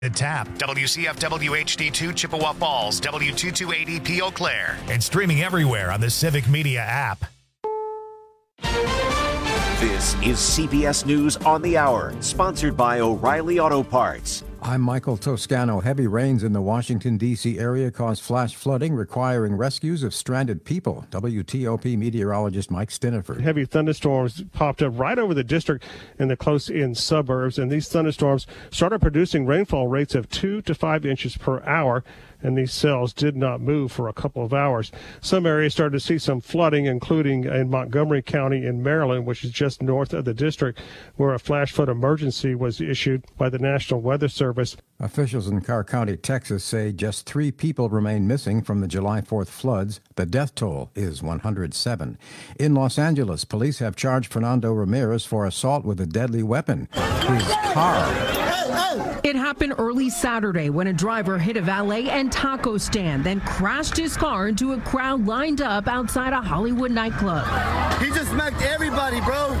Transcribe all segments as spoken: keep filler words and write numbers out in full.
The Tap, W C F W H D two Chippewa Falls, W two two eight zero P Eau Claire, and streaming everywhere on the Civic Media app. This is C B S News on the Hour, sponsored by O'Reilly Auto Parts. I'm Michael Toscano. Heavy rains in the Washington, D C area caused flash flooding, requiring rescues of stranded people. W T O P meteorologist Mike Stiniford. Heavy thunderstorms popped up right over the district in the close-in suburbs, and these thunderstorms started producing rainfall rates of two to five inches per hour, and these cells did not move for a couple of hours. Some areas started to see some flooding, including in Montgomery County in Maryland, which is just north of the district, where a flash flood emergency was issued by the National Weather Service. Officials in Carr County, Texas, say just three people remain missing from the July fourth floods. The death toll is one hundred seven. In Los Angeles, police have charged Fernando Ramirez for assault with a deadly weapon. His car. It happened early Saturday when a driver hit a valet and taco stand, then crashed his car into a crowd lined up outside a Hollywood nightclub. He just smacked everybody, bro.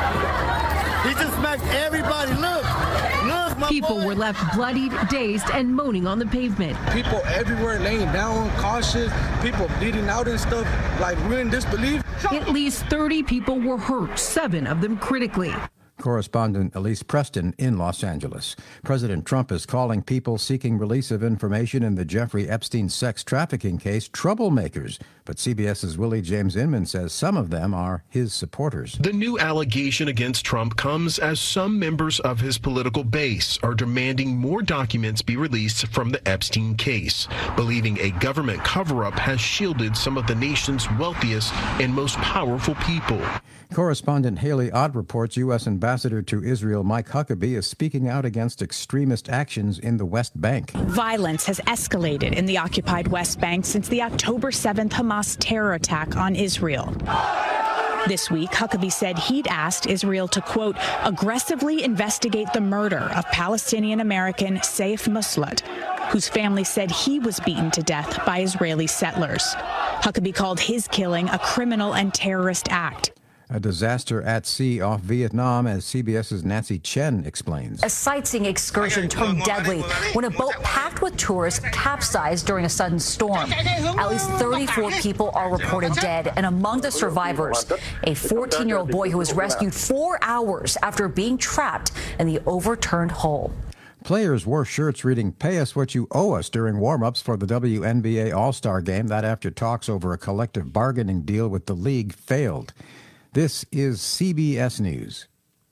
He just smacked everybody. Look. Look, my People boy. were left bloodied, dazed, and moaning on the pavement. People everywhere laying down, cautious, people bleeding out and stuff, like we're in disbelief. At least thirty people were hurt, seven of them critically. Correspondent Elise Preston in Los Angeles. President Trump is calling people seeking release of information in the Jeffrey Epstein sex trafficking case troublemakers. But CBS's Willie James Inman says some of them are his supporters. The new allegation against Trump comes as some members of his political base are demanding more documents be released from the Epstein case, believing a government cover-up has shielded some of the nation's wealthiest and most powerful people. Correspondent Haley Ott reports U S. Ambassador to Israel Mike Huckabee is speaking out against extremist actions in the West Bank. Violence has escalated in the occupied West Bank since the October seventh Hamas terror attack on Israel. This week, Huckabee said he'd asked Israel to, quote, aggressively investigate the murder of Palestinian-American Saif Muslat, whose family said he was beaten to death by Israeli settlers. Huckabee called his killing a criminal and terrorist act. A disaster at sea off Vietnam, as CBS's Nancy Chen explains. A sightseeing excursion turned deadly when a boat packed with tourists capsized during a sudden storm. At least thirty-four people are reported dead, and among the survivors, a fourteen-year-old boy who was rescued four hours after being trapped in the overturned hull. Players wore shirts reading, "Pay us what you owe us," during warm-ups for the W N B A All-Star Game. That after talks over a collective bargaining deal with the league failed. This is C B S News.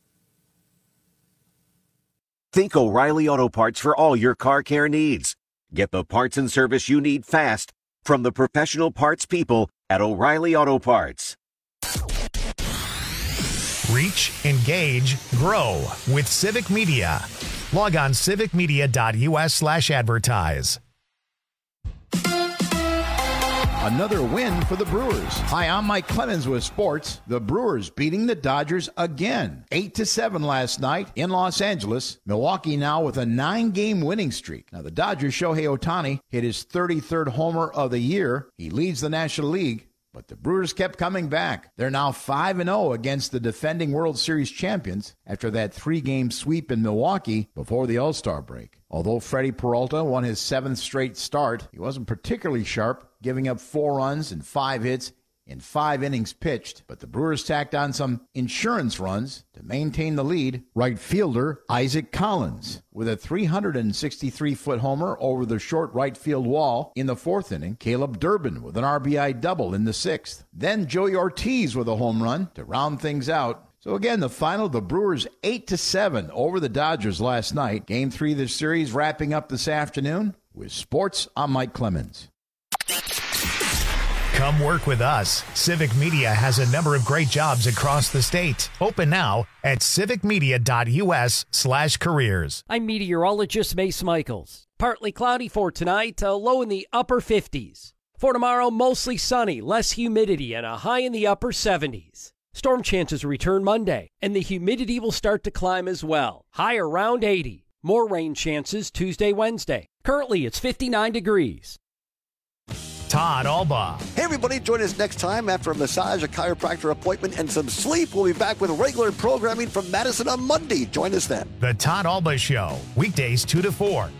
Think O'Reilly Auto Parts for all your car care needs. Get the parts and service you need fast from the professional parts people at O'Reilly Auto Parts. Reach, engage, grow with Civic Media. Log on civicmedia.us slash advertise. Another win for the Brewers. Hi, I'm Mike Clemens with sports. The Brewers beating the Dodgers again. eight to seven last night in Los Angeles. Milwaukee now with a nine-game winning streak. Now, the Dodgers' Shohei Ohtani hit his thirty-third homer of the year. He leads the National League. But the Brewers kept coming back. They're now five and oh against the defending World Series champions after that three-game sweep in Milwaukee before the All-Star break. Although Freddie Peralta won his seventh straight start, he wasn't particularly sharp, giving up four runs and five hits in five innings pitched. But the Brewers tacked on some insurance runs to maintain the lead. Right fielder Isaac Collins with a three hundred sixty-three foot homer over the short right field wall in the fourth inning. Caleb Durbin with an R B I double in the sixth. Then Joey Ortiz with a home run to round things out. So again, the final, the Brewers eight to seven over the Dodgers last night. Game three of the series wrapping up this afternoon. With sports, I'm Mike Clemens. Come work with us. Civic Media has a number of great jobs across the state. Open now at civicmedia.us slash careers. I'm meteorologist Mace Michaels. Partly cloudy for tonight, a low in the upper fifties. For tomorrow, mostly sunny, less humidity, and a high in the upper seventies. Storm chances return Monday, and the humidity will start to climb as well. High around eighty. More rain chances Tuesday, Wednesday. Currently, it's fifty-nine degrees. Todd Alba. Hey, everybody, join us next time after a massage, a chiropractor appointment, and some sleep. We'll be back with regular programming from Madison on Monday. Join us then. The Todd Alba Show, weekdays two to four.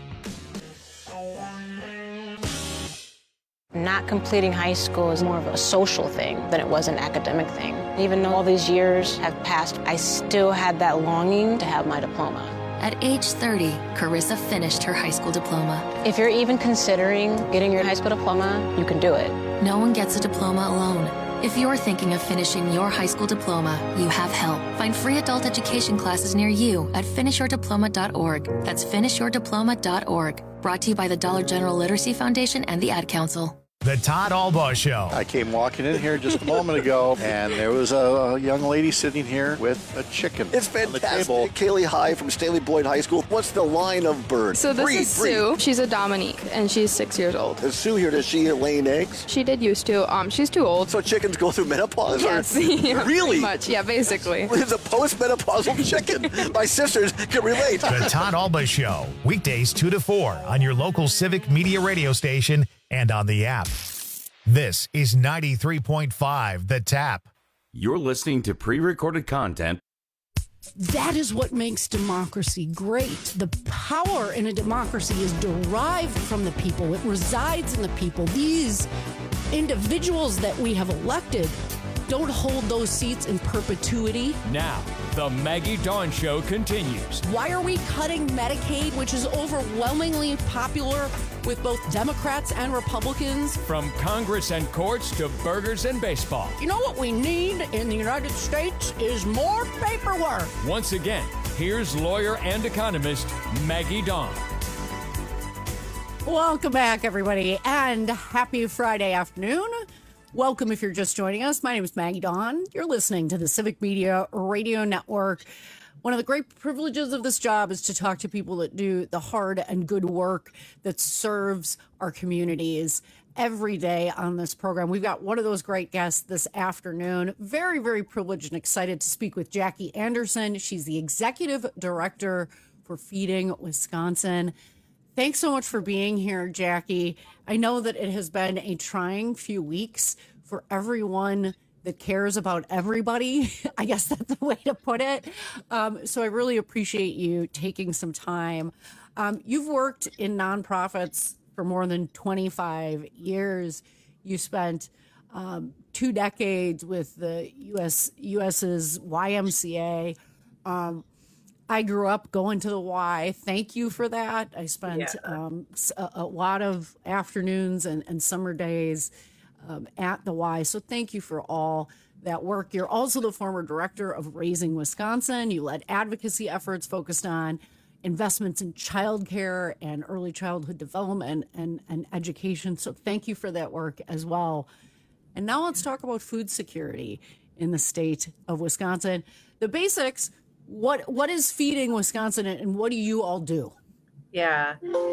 Not completing high school is more of a social thing than it was an academic thing. Even though all these years have passed, I still had that longing to have my diploma. At age thirty, Carissa finished her high school diploma. If you're even considering getting your high school diploma, you can do it. No one gets a diploma alone. If you're thinking of finishing your high school diploma, you have help. Find free adult education classes near you at finish your diploma dot org. That's finish your diploma dot org. Brought to you by the Dollar General Literacy Foundation and the Ad Council. The Todd Alba Show. I came walking in here just a moment ago, and there was a young lady sitting here with a chicken. It's fantastic. Kaylee High from Stanley Boyd High School. What's the line of bird? So this breathe, is breathe. Sue. She's a Dominique, and she's six years old. Is Sue here? Does she lay eggs? She did used to. Um, she's too old. So chickens go through menopause? Yes. Or? Yeah, really? pretty much. Yeah, basically. It's a post-menopausal chicken. My sisters can relate. The Todd Alba Show, weekdays two to four on your local Civic Media radio station and on the app. This is ninety-three point five The Tap. You're listening to pre-recorded content. That is what makes democracy great. The power in a democracy is derived from the people. It resides in the people. These individuals that we have elected don't hold those seats in perpetuity. Now, the Maggie Dawn Show continues. Why are we cutting Medicaid, which is overwhelmingly popular with both Democrats and Republicans? From Congress and courts to burgers and baseball. You know what we need in the United States is more paperwork. Once again, here's lawyer and economist Maggie Dawn. Welcome back, everybody, and happy Friday afternoon. Welcome if you're just joining us. My name is Maggie Dawn. You're listening to the Civic Media Radio Network. One of the great privileges of this job is to talk to people that do the hard and good work that serves our communities every day on this program. We've got one of those great guests this afternoon. Very, very privileged and excited to speak with Jackie Anderson. She's the executive director for Feeding Wisconsin. Thanks so much for being here, Jackie. I know that it has been a trying few weeks for everyone that cares about everybody. I guess that's the way to put it. Um, so I really appreciate you taking some time. Um, you've worked in nonprofits for more than twenty-five years. You spent um, two decades with the U S US's Y M C A. Um, I grew up going to the Y. Thank you for that. I spent yeah. um, a, a lot of afternoons and, and summer days um, at the Y. So thank you for all that work. You're also the former director of Raising Wisconsin. You led advocacy efforts focused on investments in childcare and early childhood development and, and education. So thank you for that work as well. And now let's talk about food security in the state of Wisconsin. The basics. What what is Feeding Wisconsin, and what do you all do? Yeah,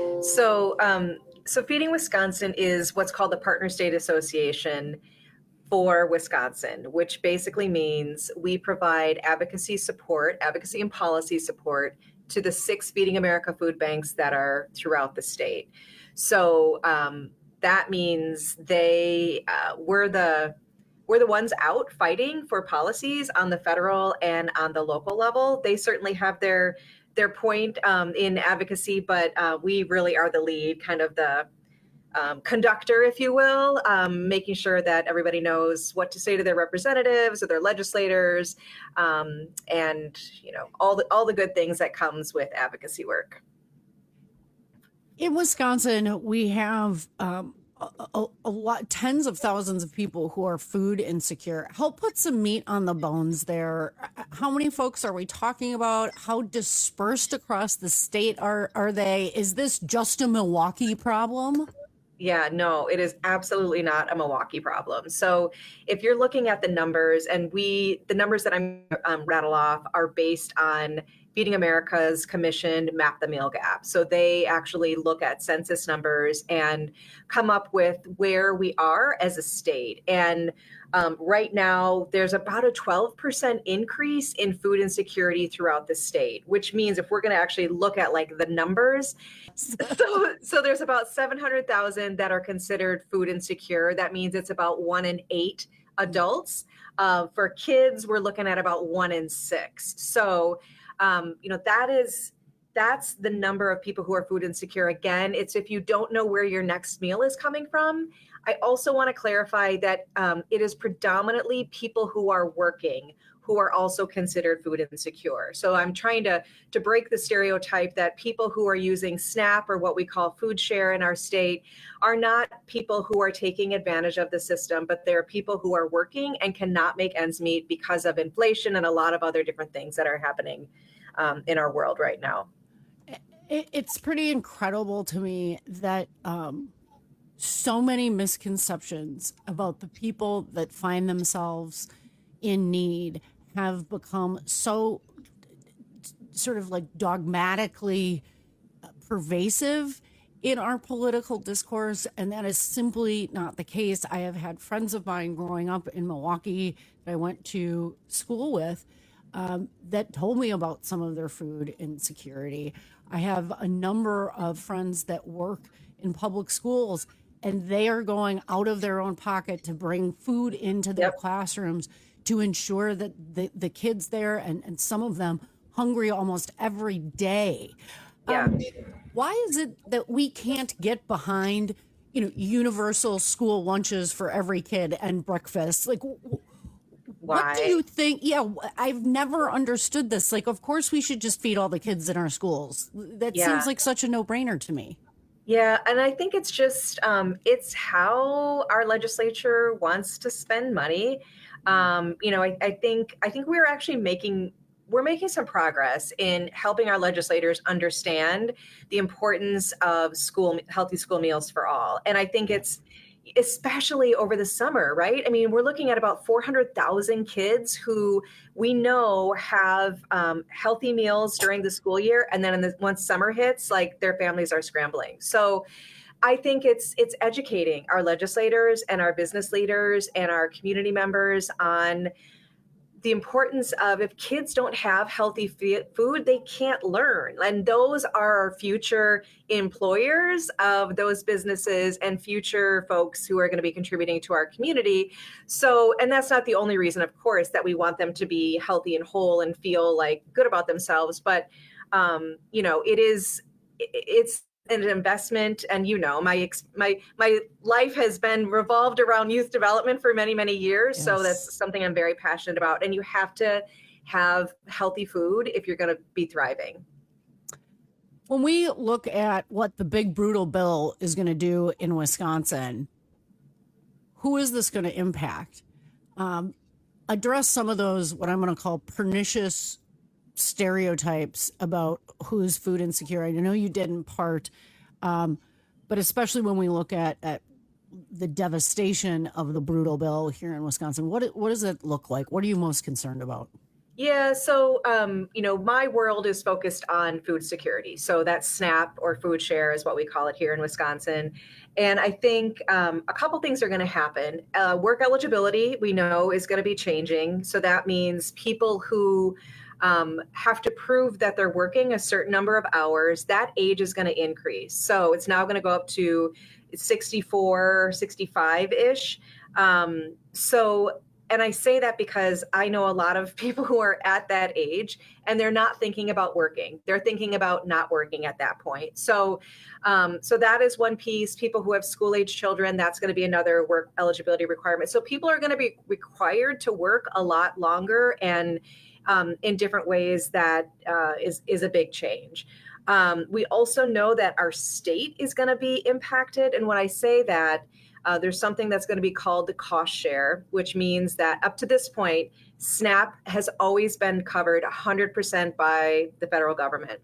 so um, so Feeding Wisconsin is what's called the Partner State Association for Wisconsin, which basically means we provide advocacy support, advocacy and policy support to the six Feeding America food banks that are throughout the state. So um, that means they uh, we're the We're the ones out fighting for policies on the federal and on the local level. They certainly have their their point um, in advocacy, but uh, we really are the lead, kind of the um, conductor, if you will, um, making sure that everybody knows what to say to their representatives or their legislators, um, and you know all the all the good things that comes with advocacy work. In Wisconsin, we have. Um, A, a, a lot, tens of thousands of people who are food insecure. Help put some meat on the bones there. How many folks are we talking about? How dispersed across the state are, are they? Is this just a Milwaukee problem? Yeah, no, it is absolutely not a Milwaukee problem. So if you're looking at the numbers, and we, the numbers that I'm um, rattle off are based on Feeding America's commissioned Map the Meal Gap. So they actually look at census numbers and come up with where we are as a state. And um, right now, there's about a twelve percent increase in food insecurity throughout the state, which means if we're going to actually look at like the numbers, so, so there's about seven hundred thousand that are considered food insecure. That means it's about one in eight adults. Uh, for kids, we're looking at about one in six. So, um, you know, that is, that's the number of people who are food insecure. Again, it's if you don't know where your next meal is coming from. I also want to clarify that um, it is predominantly people who are working who are also considered food insecure. So I'm trying to, to break the stereotype that people who are using SNAP or what we call food share in our state are not people who are taking advantage of the system, but they're people who are working and cannot make ends meet because of inflation and a lot of other different things that are happening um, in our world right now. It's pretty incredible to me that um, so many misconceptions about the people that find themselves in need have become so sort of like dogmatically pervasive in our political discourse, and that is simply not the case. I have had friends of mine growing up in Milwaukee that I went to school with um, that told me about some of their food insecurity. I have a number of friends that work in public schools, and they are going out of their own pocket to bring food into their yep. classrooms to ensure that the, the kids there, and, and some of them hungry almost every day. Yeah. Um, why is it that we can't get behind, you know, universal school lunches for every kid and breakfast? Like, why? What do you think? Yeah, I've never understood this. Like, of course we should just feed all the kids in our schools. That yeah. seems like such a no-brainer to me. Yeah, and I think it's just, um, it's how our legislature wants to spend money. Um, you know, I, I think I think we're actually making we're making some progress in helping our legislators understand the importance of school healthy school meals for all. And I think it's especially over the summer, right? I mean, we're looking at about four hundred thousand kids who we know have um, healthy meals during the school year. And then in the, once summer hits, like their families are scrambling. So I think it's it's educating our legislators and our business leaders and our community members on the importance of if kids don't have healthy f- food, they can't learn. And those are our future employers of those businesses and future folks who are going to be contributing to our community. So, and that's not the only reason, of course, that we want them to be healthy and whole and feel like good about themselves. But, um, you know, it is, it's, an investment. And, you know, my, my, my life has been revolved around youth development for many, many years. Yes. So that's something I'm very passionate about. And you have to have healthy food if you're going to be thriving. When we look at what the big brutal bill is going to do in Wisconsin, who is this going to impact? Um, address some of those, what I'm going to call pernicious stereotypes about who's food insecure. I know you did in part, um, but especially when we look at, at the devastation of the brutal bill here in Wisconsin, what what does it look like? What are you most concerned about? Yeah, so, um, you know, my world is focused on food security. So that's SNAP or food share is what we call it here in Wisconsin. And I think um, a couple things are going to happen. Uh, work eligibility, we know, is going to be changing. So that means people who um, have to prove that they're working a certain number of hours, that age is going to increase. So it's now going to go up to sixty-four, sixty-five-ish. Um, so, and I say that because I know a lot of people who are at that age and they're not thinking about working. They're thinking about not working at that point. So, um, so that is one piece. People who have school-age children, that's going to be another work eligibility requirement. So people are going to be required to work a lot longer and um, in different ways that uh, is, is a big change. Um, we also know that our state is going to be impacted. And when I say that, uh, there's something that's going to be called the cost share, which means that up to this point, SNAP has always been covered one hundred percent by the federal government.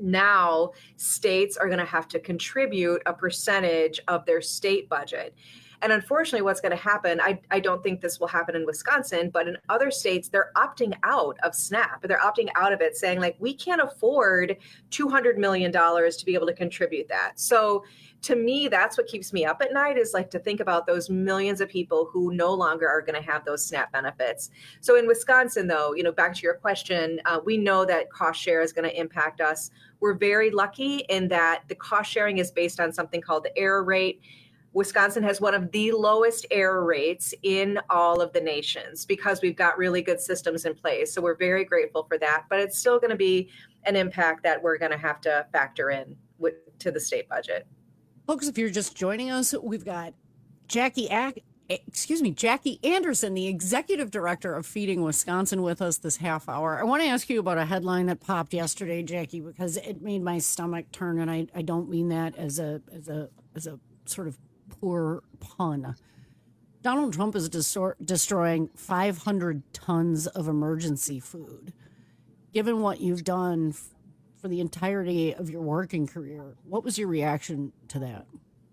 Now, states are going to have to contribute a percentage of their state budget. And unfortunately, what's going to happen, I, I don't think this will happen in Wisconsin, but in other states, they're opting out of SNAP. They're opting out of it, saying like, we can't afford two hundred million dollars to be able to contribute that. So to me, that's what keeps me up at night, is like to think about those millions of people who no longer are going to have those SNAP benefits. So in Wisconsin, though, you know, back to your question, uh, we know that cost share is going to impact us. We're very lucky in that the cost sharing is based on something called the error rate. Wisconsin has one of the lowest error rates in all of the nations because we've got really good systems in place. So we're very grateful for that, but it's still going to be an impact that we're going to have to factor in with, to the state budget. Folks, if you're just joining us, we've got Jackie, Ac- excuse me, Jackie Anderson, the executive director of Feeding Wisconsin, with us this half hour. I want to ask you about a headline that popped yesterday, Jackie, because it made my stomach turn, and I, I don't mean that as a as a as a sort of poor pun. Donald Trump is destor- destroying five hundred tons of emergency food. Given what you've done f- for the entirety of your working career, what was your reaction to that?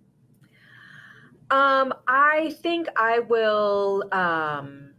Um, I think I will, um,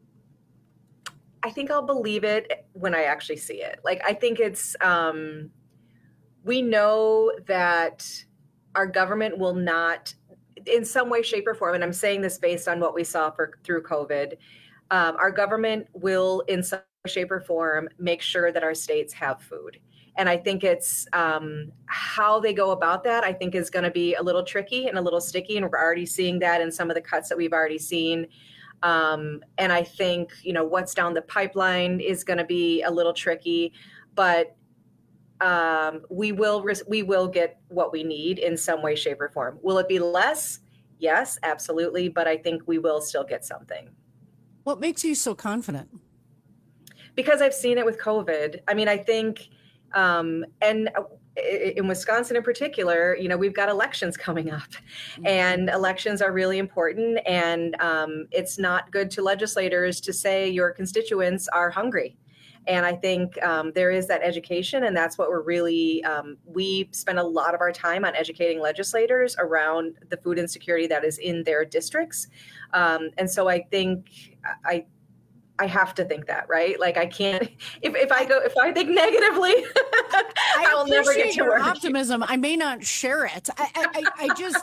I think I'll believe it when I actually see it. Like, I think it's, um, we know that our government will not, in some way, shape, or form, and I'm saying this based on what we saw for through COVID, um, our government will, in some way, shape, or form, make sure that our states have food. And I think it's um, how they go about that, I think, is going to be a little tricky and a little sticky. And we're already seeing that in some of the cuts that we've already seen. Um, and I think, you know, what's down the pipeline is going to be a little tricky. But um, we will we will get what we need in some way, shape, or form. Will it be less? Yes, absolutely. But I think we will still get something. What makes you so confident? Because I've seen it with COVID. I mean, I think... Um, and in Wisconsin in particular, you know, we've got elections coming up, and elections are really important. And um, it's not good to legislators to say your constituents are hungry. And I think um, there is that education, and that's what we're really, um, we spend a lot of our time on educating legislators around the food insecurity that is in their districts. Um, and so I think I, I have to think that, right? Like I can't, if, if I go, if I think negatively, I will never get to your work. Optimism. I may not share it. I, I, I just,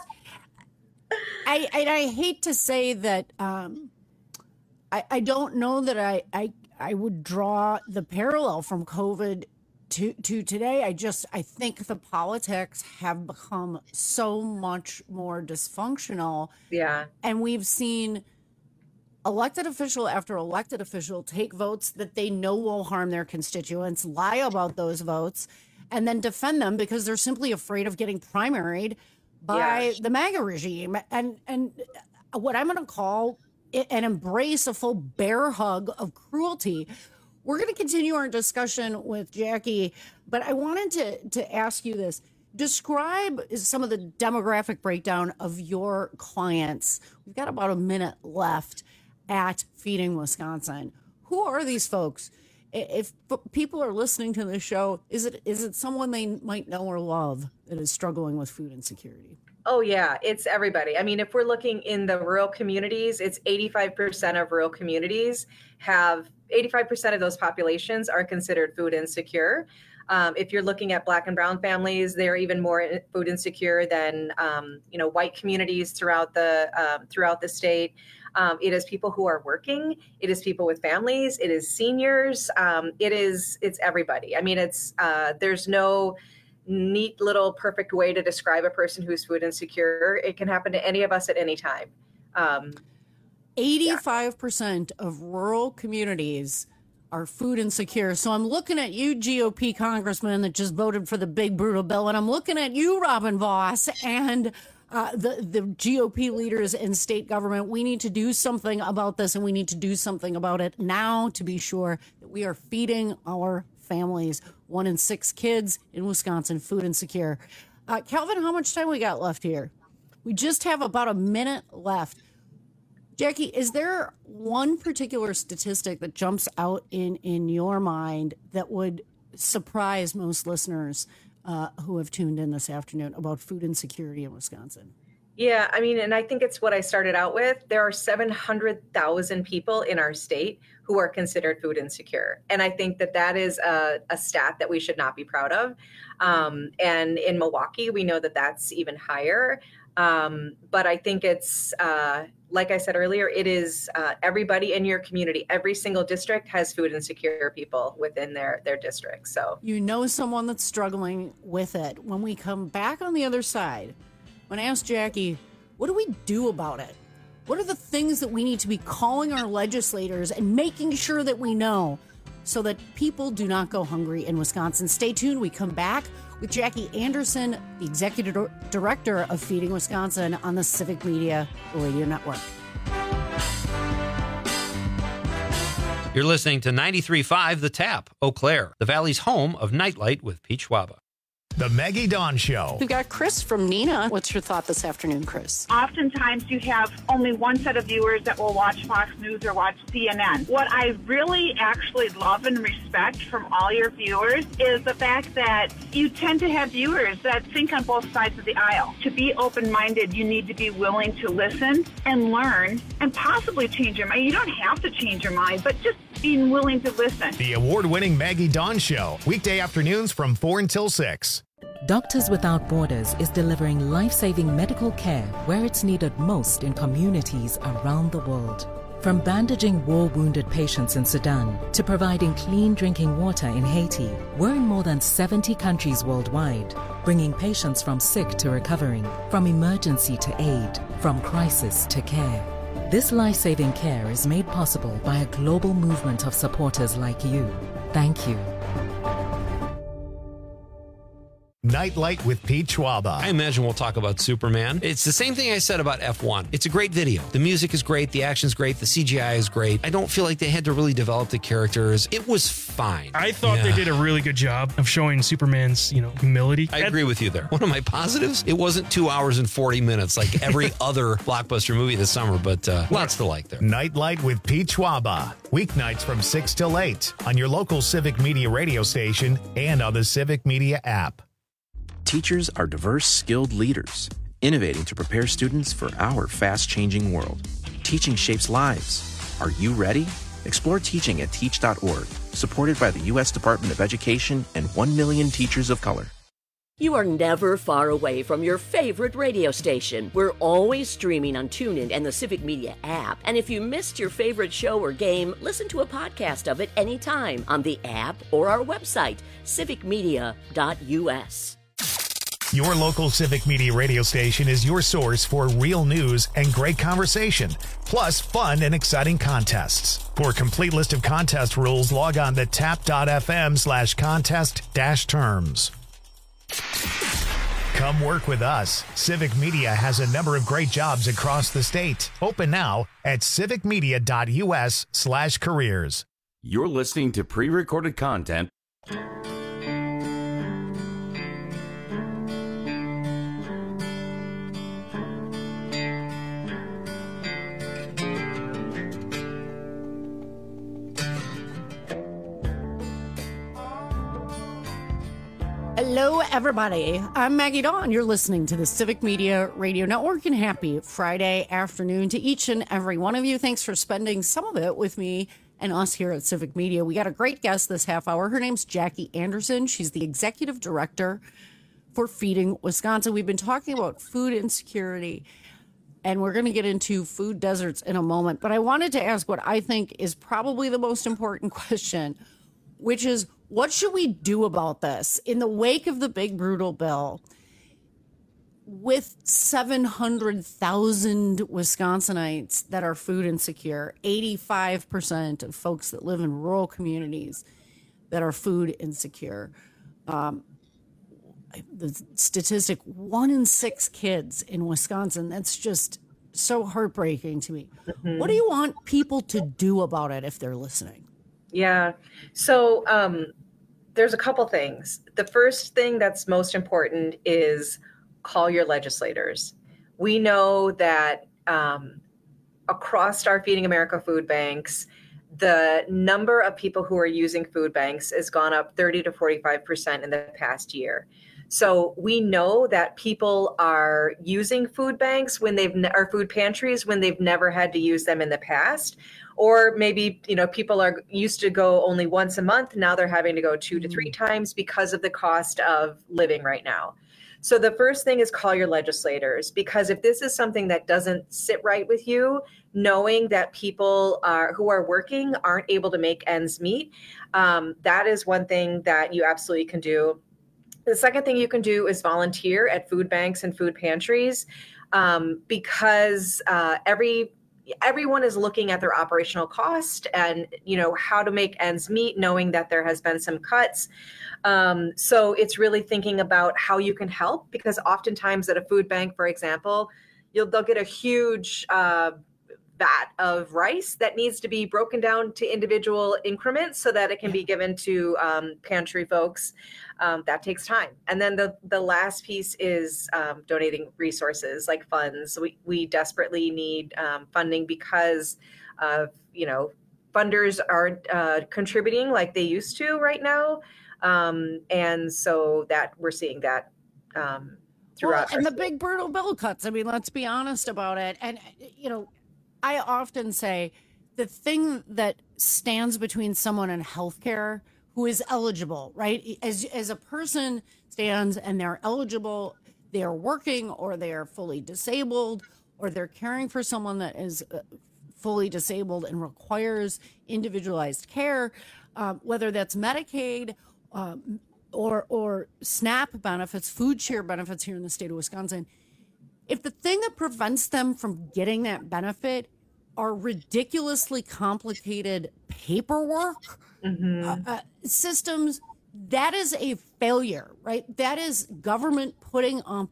I, I, I hate to say that. Um, I, I don't know that I, I, I would draw the parallel from COVID to, to today. I just, I think the politics have become so much more dysfunctional. Yeah. And we've seen elected official after elected official take votes that they know will harm their constituents, lie about those votes, and then defend them because they're simply afraid of getting primaried by Yeah. the MAGA regime. And and what I'm going to call it an embrace, a full bear hug of cruelty. We're going to continue our discussion with Jackie, but I wanted to to ask you this. Describe some of the demographic breakdown of your clients. We've got about a minute left at Feeding Wisconsin. Who are these folks? If people are listening to this show, is it is it someone they might know or love that is struggling with food insecurity? Oh, yeah, it's everybody. I mean, if we're looking in the rural communities, it's eighty-five percent of rural communities have, eighty-five percent of those populations are considered food insecure. Um, if you're looking at Black and brown families, they're even more food insecure than, um, you know, white communities throughout the um, throughout the state. Um, it is people who are working. It is people with families. It is seniors. Um, it is it's everybody. I mean, it's uh, there's no neat little perfect way to describe a person who's food insecure. It can happen to any of us at any time. Um, eighty-five percent yeah. of rural communities are food insecure. So I'm looking at you, G O P congressman that just voted for the big brutal bill, and I'm looking at you, Robin Vos, and uh, the, the G O P leaders in state government. We need to do something about this, and we need to do something about it now to be sure that we are feeding our families. One in six kids in Wisconsin food insecure. Uh, Calvin, how much time we got left here? We just have about a minute left. Jackie, is there one particular statistic that jumps out in, in your mind that would surprise most listeners uh, who have tuned in this afternoon about food insecurity in Wisconsin? Yeah, I mean, and I think it's what I started out with. There are seven hundred thousand people in our state who are considered food insecure. And I think that that is a, a stat that we should not be proud of. Um, and in Milwaukee, we know that that's even higher. Um, but I think it's, uh, like I said earlier, it is uh, everybody in your community. Every single district has food insecure people within their, their district. So you know someone that's struggling with it. When we come back on the other side, when I asked Jackie, what do we do about it? What are the things that we need to be calling our legislators and making sure that we know so that people do not go hungry in Wisconsin? Stay tuned. We come back with Jackie Anderson, the executive director of Feeding Wisconsin on the Civic Media Radio Network. You're listening to ninety-three point five The Tap, Eau Claire, the Valley's home of Nightlight with Pete Schwaba. The Maggie Dawn Show. We've got Chris from Neenah. What's your thought this afternoon, Chris? Oftentimes you have only one set of viewers that will watch Fox News or watch C N N. What I really actually love and respect from all your viewers is the fact that you tend to have viewers that think on both sides of the aisle. To be open-minded, you need to be willing to listen and learn and possibly change your mind. You don't have to change your mind, but just being willing to listen. The award-winning Maggie Dawn Show, weekday afternoons from four until six. Doctors Without Borders is delivering life-saving medical care where it's needed most in communities around the world. From bandaging war-wounded patients in Sudan to providing clean drinking water in Haiti, we're in more than seventy countries worldwide, bringing patients from sick to recovering, from emergency to aid, from crisis to care. This life-saving care is made possible by a global movement of supporters like you. Thank you. Nightlight with Pete Schwaba. I imagine we'll talk about Superman. It's the same thing I said about F one. It's a great video. The music is great. The action's great. The C G I is great. I don't feel like they had to really develop the characters. It was fine. I thought Yeah. they did a really good job of showing Superman's, you know, humility. I agree with you there. One of my positives, it wasn't two hours and forty minutes like every other blockbuster movie this summer, but uh, lots to like there. Nightlight with Pete Schwaba. Weeknights from six till eight on your local Civic Media radio station and on the Civic Media app. Teachers are diverse, skilled leaders, innovating to prepare students for our fast-changing world. Teaching shapes lives. Are you ready? Explore teaching at teach dot org, supported by the U S Department of Education and one million teachers of color. You are never far away from your favorite radio station. We're always streaming on TuneIn and the Civic Media app. And if you missed your favorite show or game, listen to a podcast of it anytime on the app or our website, civic media dot u s. Your local Civic Media radio station is your source for real news and great conversation, plus fun and exciting contests. For a complete list of contest rules, log on to tap dot f m slash contest dash terms. Come work with us. Civic Media has a number of great jobs across the state. Open now at civic media dot u s slash careers. You're listening to pre-recorded content. Hello, everybody. I'm Maggie Dawn. You're listening to the Civic Media Radio Network, and happy Friday afternoon to each and every one of you. Thanks for spending some of it with me and us here at Civic Media. We got a great guest this half hour. Her name's Jackie Anderson. She's the executive director for Feeding Wisconsin. We've been talking about food insecurity, and we're going to get into food deserts in a moment. But I wanted to ask what I think is probably the most important question, which is, what should we do about this in the wake of the big brutal bill? With seven hundred thousand Wisconsinites that are food insecure, eighty-five percent of folks that live in rural communities that are food insecure. Um, the statistic, one in six kids in Wisconsin, that's just so heartbreaking to me. Mm-hmm. What do you want people to do about it if they're listening? Yeah. So um, there's a couple things. The first thing that's most important is call your legislators. We know that um, across our Feeding America food banks, the number of people who are using food banks has gone up thirty to forty-five percent in the past year. So we know that people are using food banks when they've ne- or food pantries when they've never had to use them in the past. Or maybe, you know, people are used to go only once a month. Now they're having to go two to three times because of the cost of living right now. So the first thing is call your legislators, because if this is something that doesn't sit right with you, knowing that people are who are working aren't able to make ends meet, um, that is one thing that you absolutely can do. The second thing you can do is volunteer at food banks and food pantries, um, because uh, every everyone is looking at their operational cost and, you know, how to make ends meet, knowing that there has been some cuts. Um, so it's really thinking about how you can help, because oftentimes at a food bank, for example, you'll they'll get a huge uh, vat of rice that needs to be broken down to individual increments so that it can be given to um, pantry folks. Um, that takes time. And then the, the last piece is um, donating resources like funds. We, we desperately need um, funding because of, you know, funders aren't uh, contributing like they used to right now. Um, and so that we're seeing that um, throughout. Well, and the big brutal bill cuts. I mean, let's be honest about it. And, you know, I often say the thing that stands between someone and healthcare who is eligible, right? As as a person stands and they're eligible, they are working or they are fully disabled or they're caring for someone that is fully disabled and requires individualized care, uh, whether that's Medicaid um, or or SNAP benefits, food share benefits here in the state of Wisconsin. If the thing that prevents them from getting that benefit are ridiculously complicated paperwork, mm-hmm. uh, uh, systems, that is a failure, right? That is government putting up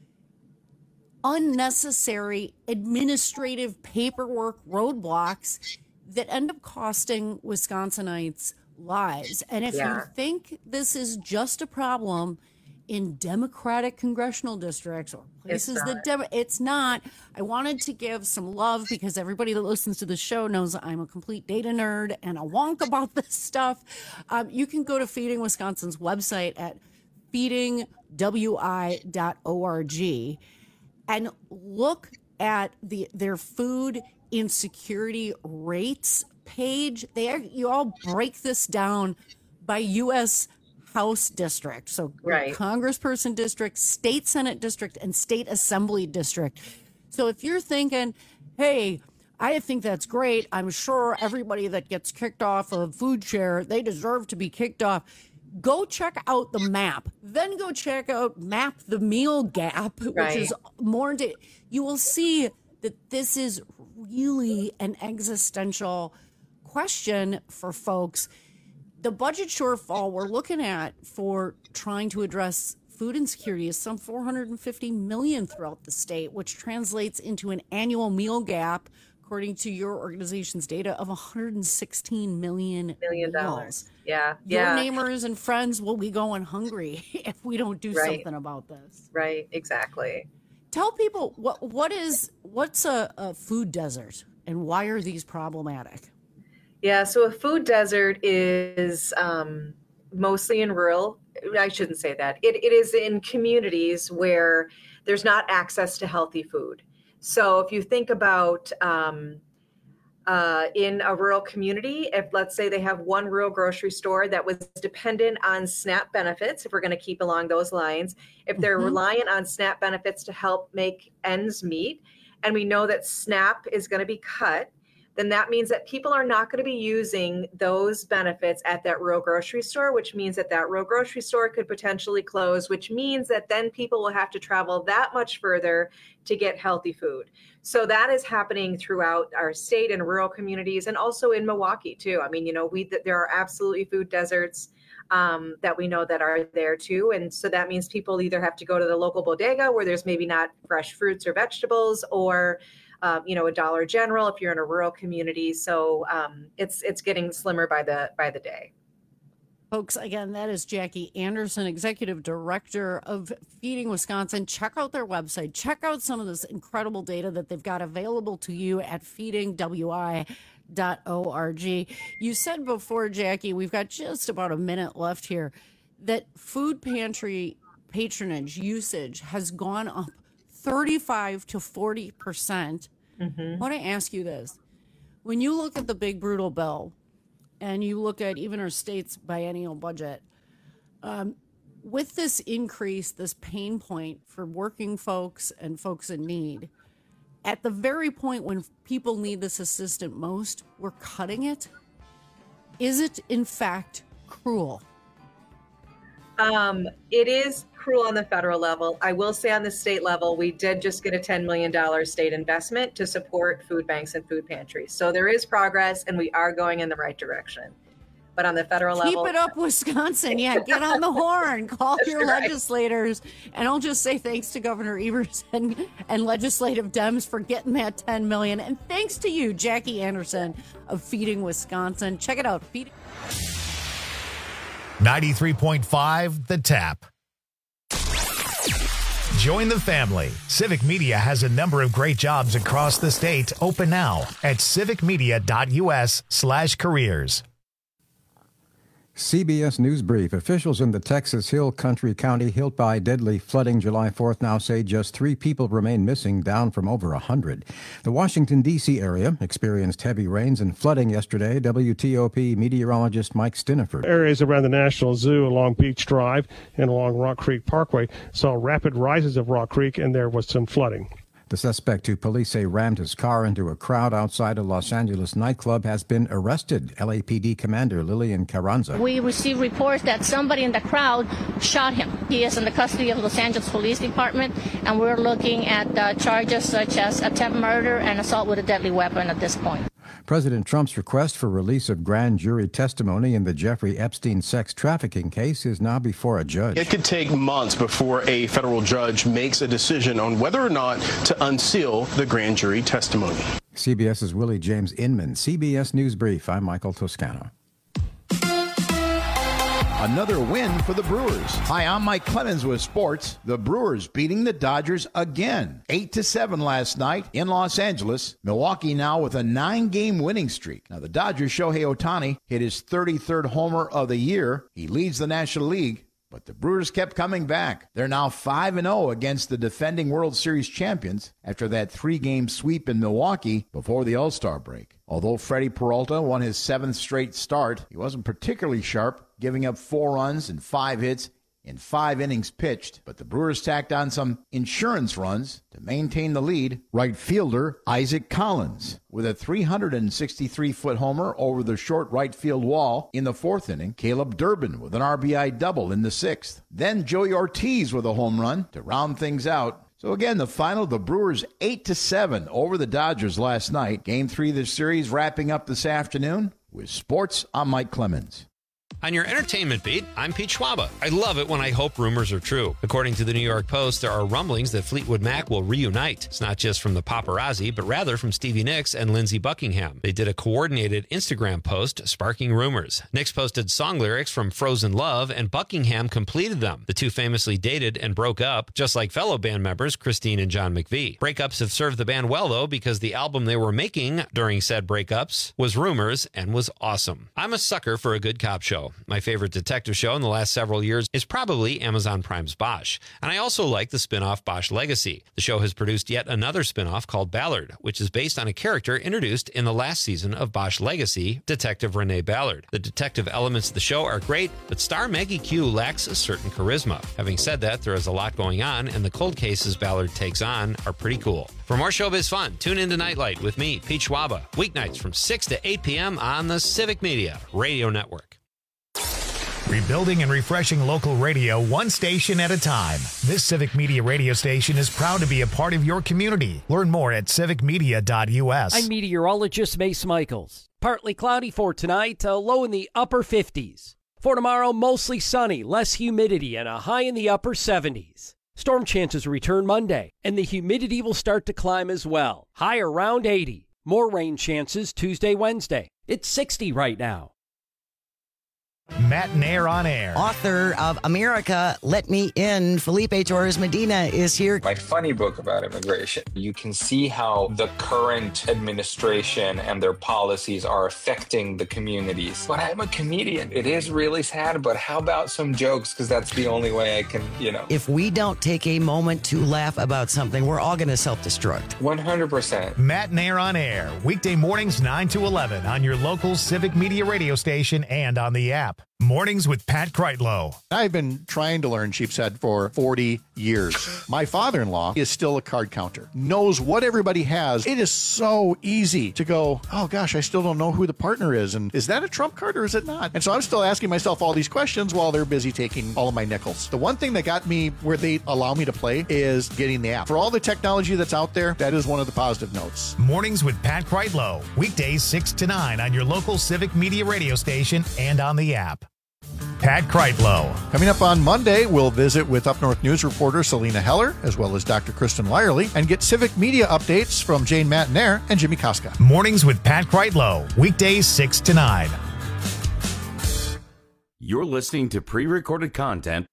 unnecessary administrative paperwork roadblocks that end up costing Wisconsinites lives. And if yeah. you think this is just a problem in Democratic congressional districts or places that Dem- it's not. I wanted to give some love because everybody that listens to the show knows I'm a complete data nerd and a wonk about this stuff. Um, you can go to Feeding Wisconsin's website at feeding w i dot org and look at the their food insecurity rates page. They are, you all break this down by U S House district, so right. Congressperson district, state Senate district, and state assembly district. So if you're thinking, hey, I think that's great, I'm sure everybody that gets kicked off of food share, they deserve to be kicked off. Go check out the map. Then go check out Map the Meal Gap, which right. is more. Da- you will see that this is really an existential question for folks. The budget shortfall we're looking at for trying to address food insecurity is some four hundred fifty million dollars throughout the state, which translates into an annual meal gap, according to your organization's data, of one hundred sixteen million dollars. Yeah, Your yeah. neighbors and friends will be going hungry if we don't do right. something about this. Right, exactly. Tell people what what is what's a, a food desert and why are these problematic? Yeah, so a food desert is um, mostly in rural, I shouldn't say that. It, it is in communities where there's not access to healthy food. So if you think about um, uh, in a rural community, if let's say they have one rural grocery store that was dependent on SNAP benefits, if we're going to keep along those lines, if they're mm-hmm. reliant on SNAP benefits to help make ends meet, and we know that SNAP is going to be cut, then that means that people are not going to be using those benefits at that rural grocery store, which means that that rural grocery store could potentially close, which means that then people will have to travel that much further to get healthy food. So that is happening throughout our state and rural communities, and also in Milwaukee too. I mean, you know, we there are absolutely food deserts um, that we know that are there too. And so that means people either have to go to the local bodega where there's maybe not fresh fruits or vegetables, or Um, you know, a Dollar General if you're in a rural community. So um, it's it's getting slimmer by the by the day. Folks, again, that is Jackie Anderson, Executive Director of Feeding Wisconsin. Check out their website. Check out some of this incredible data that they've got available to you at feeding w i dot org. You said before, Jackie, we've got just about a minute left here, that food pantry patronage usage has gone up thirty-five to forty percent. Mm-hmm. I want to ask you this. When you look at the big brutal bill and you look at even our state's biennial budget, um, with this increase, this pain point for working folks and folks in need, at the very point when people need this assistance most, we're cutting it. Is it, in fact, cruel? Um, it is cruel on the federal level. I will say on the state level, we did just get a ten million dollars state investment to support food banks and food pantries. So there is progress, and we are going in the right direction. But on the federal Keep level... Keep it up, Wisconsin. Yeah, get on the horn. Call your right. legislators. And I'll just say thanks to Governor Evers and, and legislative Dems for getting that ten million dollars. And thanks to you, Jackie Anderson of Feeding Wisconsin. Check it out. Feeding... ninety-three point five The Tap. Join the family. Civic Media has a number of great jobs across the state open now at civicmedia.us slash careers. C B S News Brief. Officials in the Texas Hill Country County hit by deadly flooding July fourth now say just three people remain missing, down from over a hundred. The Washington, D C area experienced heavy rains and flooding yesterday. W T O P meteorologist Mike Stiniford. Areas around the National Zoo along Beach Drive and along Rock Creek Parkway saw rapid rises of Rock Creek, and there was some flooding. The suspect, who police say rammed his car into a crowd outside a Los Angeles nightclub, has been arrested. L A P D Commander Lillian Carranza. We received reports that somebody in the crowd shot him. He is in the custody of the Los Angeles Police Department, and we're looking at uh, charges such as attempt murder and assault with a deadly weapon at this point. President Trump's request for release of grand jury testimony in the Jeffrey Epstein sex trafficking case is now before a judge. It could take months before a federal judge makes a decision on whether or not to unseal the grand jury testimony. CBS's Willie James Inman. C B S News Brief. I'm Michael Toscano. Another win for the Brewers. Hi, I'm Mike Clemens with sports. The Brewers beating the Dodgers again. eight to seven last night in Los Angeles. Milwaukee now with a nine-game winning streak. Now, the Dodgers' Shohei Ohtani hit his thirty-third homer of the year. He leads the National League. But the Brewers kept coming back. They're now five and oh against the defending World Series champions after that three-game sweep in Milwaukee before the All-Star break. Although Freddie Peralta won his seventh straight start, he wasn't particularly sharp, giving up four runs and five hits in five innings pitched. But the Brewers tacked on some insurance runs to maintain the lead. Right fielder Isaac Collins with a three hundred sixty-three foot homer over the short right field wall in the fourth inning. Caleb Durbin with an R B I double in the sixth. Then Joey Ortiz with a home run to round things out. So again, the final, the Brewers eight to seven over the Dodgers last night. Game three of the series wrapping up this afternoon. With sports, I'm Mike Clemens. On your entertainment beat, I'm Pete Schwaba. I love it when I hope rumors are true. According to the New York Post, there are rumblings that Fleetwood Mac will reunite. It's not just from the paparazzi, but rather from Stevie Nicks and Lindsey Buckingham. They did a coordinated Instagram post sparking rumors. Nicks posted song lyrics from Frozen Love, and Buckingham completed them. The two famously dated and broke up, just like fellow band members Christine and John McVie. Breakups have served the band well, though, because the album they were making during said breakups was Rumors and was awesome. I'm a sucker for a good cop show. My favorite detective show in the last several years is probably Amazon Prime's Bosch. And I also like the spin-off Bosch Legacy. The show has produced yet another spin-off called Ballard, which is based on a character introduced in the last season of Bosch Legacy, Detective Renee Ballard. The detective elements of the show are great, but star Maggie Q lacks a certain charisma. Having said that, there is a lot going on, and the cold cases Ballard takes on are pretty cool. For more showbiz fun, tune into Nightlight with me, Pete Schwaba, weeknights from six to eight p.m. on the Civic Media Radio Network. Rebuilding and refreshing local radio one station at a time. This Civic Media radio station is proud to be a part of your community. Learn more at civic media dot u s. I'm meteorologist Mace Michaels. Partly cloudy for tonight, a low in the upper fifties. For tomorrow, mostly sunny, less humidity, and a high in the upper seventies. Storm chances return Monday, and the humidity will start to climb as well. High around eighty. More rain chances Tuesday, Wednesday. It's sixty right now. Matt Nair on air. Author of America, Let Me In, Felipe Torres Medina is here. My funny book about immigration. You can see how the current administration and their policies are affecting the communities. But I'm a comedian. It is really sad, but how about some jokes? Because that's the only way I can, you know. If we don't take a moment to laugh about something, we're all going to self-destruct. one hundred percent. Matt Nair on air, weekday mornings nine to eleven on your local Civic Media radio station and on the app. Mornings with Pat Kreitlow. I've been trying to learn sheep's head for forty years. My father-in-law is still a card counter, knows what everybody has. It is so easy to go, oh gosh, I still don't know who the partner is. And is that a trump card or is it not? And so I'm still asking myself all these questions while they're busy taking all of my nickels. The one thing that got me where they allow me to play is getting the app. For all the technology that's out there, that is one of the positive notes. Mornings with Pat Kreitlow, weekdays six to nine on your local Civic Media radio station and on the app. Pat Kreitlow. Coming up on Monday, we'll visit with Up North News reporter Selena Heller, as well as Doctor Kristen Lyerly, and get Civic Media updates from Jane Matinair and Jimmy Koska. Mornings with Pat Kreitlow, weekdays six to nine. You're listening to pre-recorded content.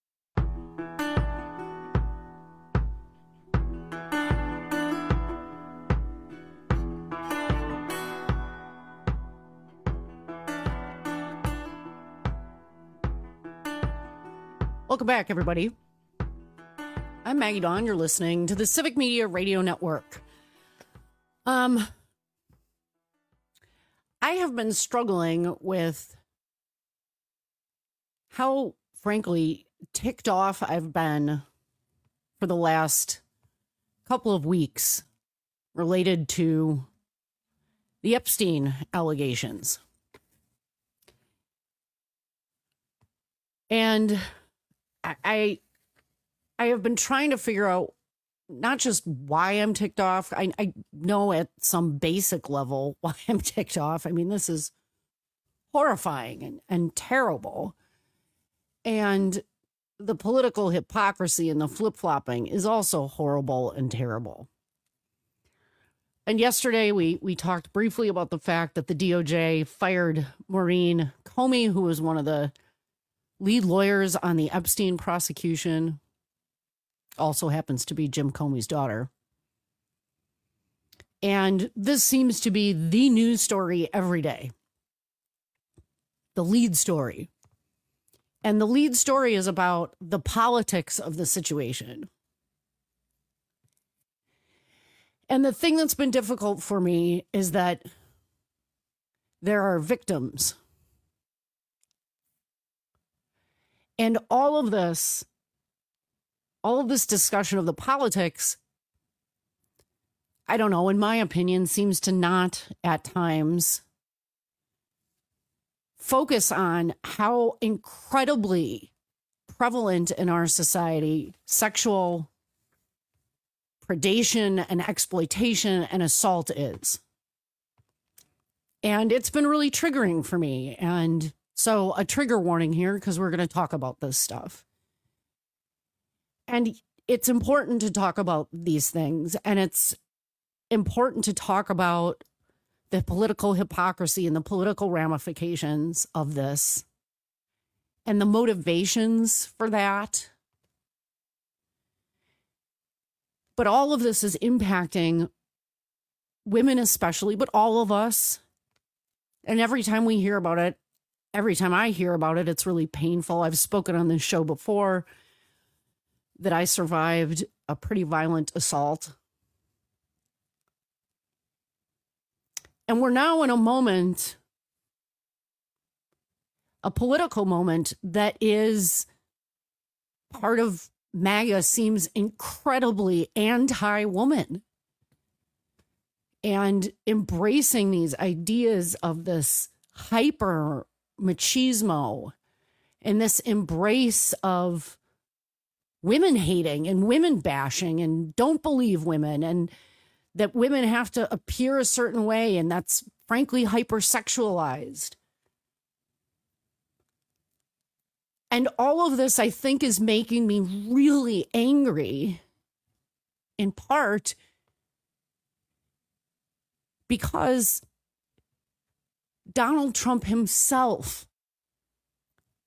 Welcome back, everybody. I'm Maggie Dawn. You're listening to the Civic Media Radio Network. Um, I have been struggling with how, frankly, ticked off I've been for the last couple of weeks related to the Epstein allegations. And I I have been trying to figure out not just why I'm ticked off. I, I know at some basic level why I'm ticked off. I mean, this is horrifying and, and terrible. And the political hypocrisy and the flip-flopping is also horrible and terrible. And yesterday we, we talked briefly about the fact that the D O J fired Maureen Comey, who was one of the lead lawyers on the Epstein prosecution, also happens to be Jim Comey's daughter. And this seems to be the news story every day. The lead story. And the lead story is about the politics of the situation. And the thing that's been difficult for me is that there are victims. And all of this, all of this discussion of the politics, I don't know, in my opinion, seems to not at times focus on how incredibly prevalent in our society sexual predation and exploitation and assault is. And it's been really triggering for me. And so a trigger warning here, because we're going to talk about this stuff. And it's important to talk about these things. And it's important to talk about the political hypocrisy and the political ramifications of this and the motivations for that. But all of this is impacting women especially, but all of us. And every time we hear about it, every time I hear about it, it's really painful. I've spoken on this show before that I survived a pretty violent assault. And we're now in a moment, a political moment that is part of MAGA seems incredibly anti-woman. And embracing these ideas of this hyper machismo and this embrace of women hating and women bashing and don't believe women and that women have to appear a certain way, and that's frankly hypersexualized. And all of this, I think, is making me really angry, in part because Donald Trump himself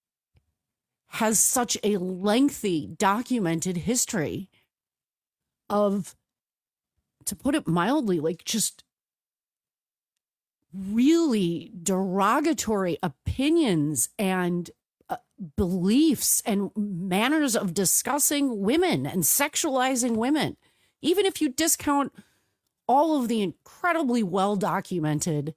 has such a lengthy documented history of, to put it mildly, like just really derogatory opinions and uh, beliefs and manners of discussing women and sexualizing women. Even if you discount all of the incredibly well-documented,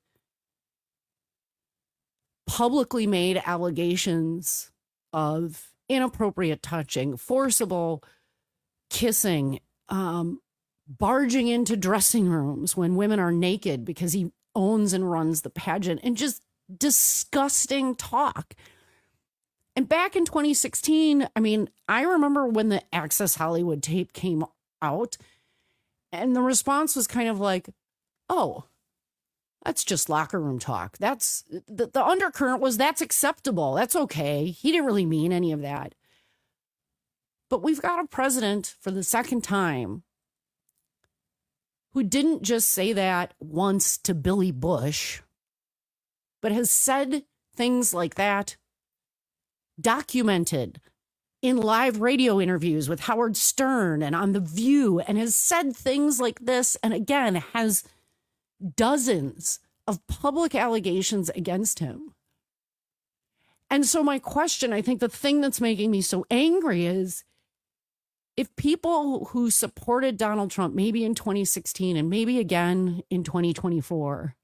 publicly made allegations of inappropriate touching, forcible kissing, um, barging into dressing rooms when women are naked because he owns and runs the pageant, and just disgusting talk. And back in twenty sixteen, I mean, I remember when the Access Hollywood tape came out, and the response was kind of like, oh, that's just locker room talk. That's the, the undercurrent was that's acceptable. That's okay. He didn't really mean any of that. But we've got a president for the second time who didn't just say that once to Billy Bush, but has said things like that, documented in live radio interviews with Howard Stern and on The View, and has said things like this, and again, has dozens of public allegations against him. And so my question, I think the thing that's making me so angry is, if people who supported Donald Trump, maybe in twenty sixteen and maybe again in twenty twenty-four,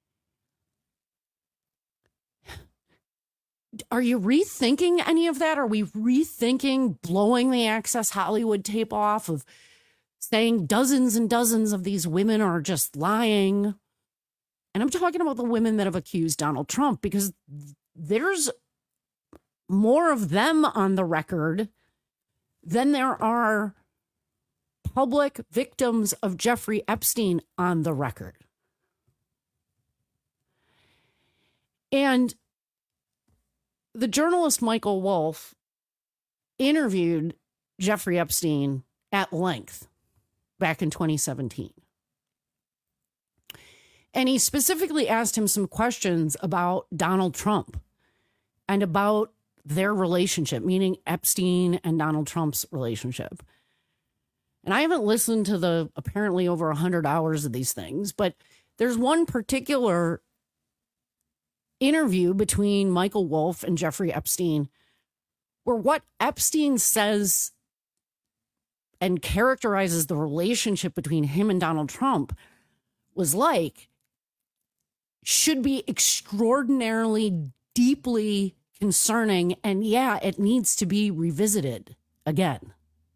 are you rethinking any of that? Are we rethinking blowing the Access Hollywood tape off, of saying dozens and dozens of these women are just lying? And I'm talking about the women that have accused Donald Trump, because there's more of them on the record than there are public victims of Jeffrey Epstein on the record. And the journalist Michael Wolff interviewed Jeffrey Epstein at length back in twenty seventeen. And he specifically asked him some questions about Donald Trump and about their relationship, meaning Epstein and Donald Trump's relationship. And I haven't listened to the apparently over one hundred hours of these things, but there's one particular interview between Michael Wolff and Jeffrey Epstein where what Epstein says and characterizes the relationship between him and Donald Trump was like, should be extraordinarily, deeply concerning, and yeah, it needs to be revisited again.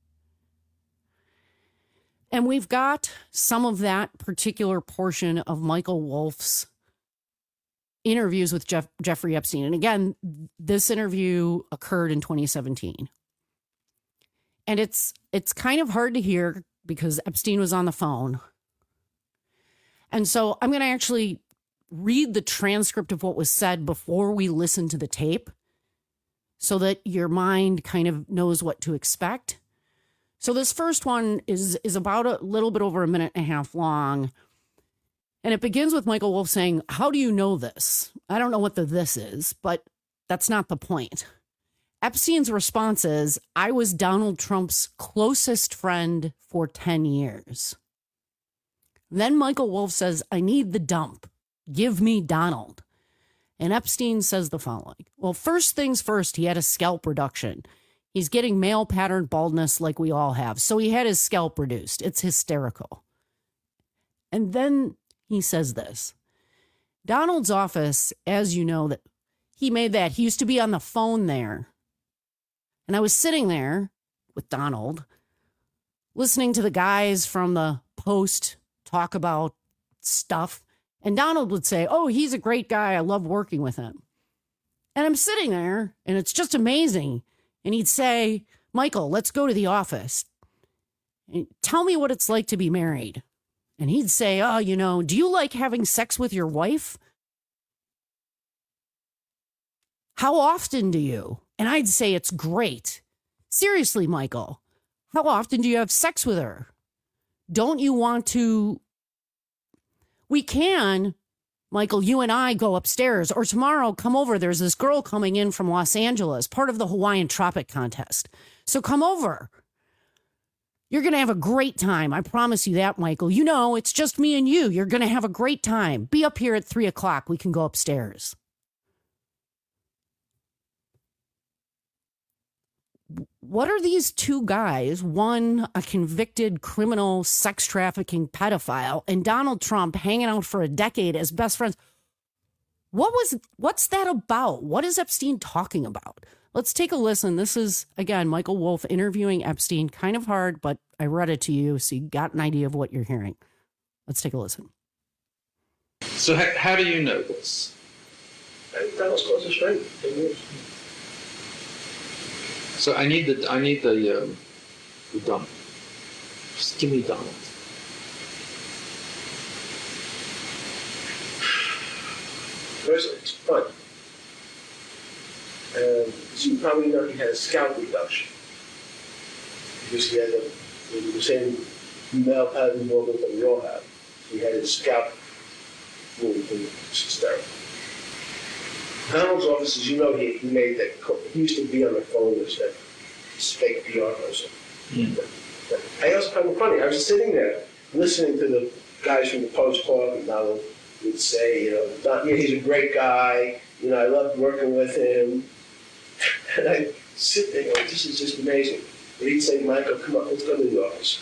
And we've got some of that particular portion of Michael Wolff's interviews with Jeff, Jeffrey Epstein. And again, this interview occurred in twenty seventeen. And it's it's kind of hard to hear because Epstein was on the phone. And so I'm going to actually read the transcript of what was said before we listen to the tape so that your mind kind of knows what to expect. So this first one is, is about a little bit over a minute and a half long. And it begins with Michael Wolff saying, "How do you know this?" I don't know what the this is, but that's not the point. Epstein's response is, "I was Donald Trump's closest friend for ten years. Then Michael Wolff says, "I need the dump. Give me Donald." And Epstein says the following. Well, first things first, he had a scalp reduction. He's getting male pattern baldness like we all have. So he had his scalp reduced. It's hysterical. And then he says this. Donald's office, as you know, that he made that. He used to be on the phone there. And I was sitting there with Donald, listening to the guys from the Post talk about stuff. And Donald would say, "Oh, he's a great guy. I love working with him." And I'm sitting there, and it's just amazing. And he'd say, "Michael, let's go to the office. And tell me what it's like to be married." And he'd say, "Oh, you know, do you like having sex with your wife? How often do you?" And I'd say, "It's great. Seriously, Michael, how often do you have sex with her? Don't you want to..." We can, Michael, you and I go upstairs, or tomorrow come over. There's this girl coming in from Los Angeles, part of the Hawaiian Tropic Contest. So come over. You're going to have a great time. I promise you that, Michael. You know, it's just me and you. You're going to have a great time. Be up here at three o'clock. We can go upstairs. What are these two guys, one a convicted criminal sex trafficking pedophile and Donald Trump hanging out for a decade as best friends? What was, what's that about? What is Epstein talking about? Let's take a listen. This is, again, Michael Wolff interviewing Epstein. Kind of hard, but I read it to you, so you got an idea of what you're hearing. Let's take a listen. So how, how do you know this? That was close to straight. So I need the I need the um, the dump. Just give me Donald. First, it's fun. And as you probably know, he had a scalp reduction because he had a, the same male pattern movement that we all have. He had his scalp moved and hysterical. Donald's office, as you know, he, he made that. He used to be on the phone with that fake P R person. Mm. I also found it funny. I was sitting there listening to the guys from the Post talk, and Donald would say, you know, Don, yeah, he's a great guy. You know, I loved working with him. And I sit there going, this is just amazing. And he'd say, Michael, come on, let's go to the office.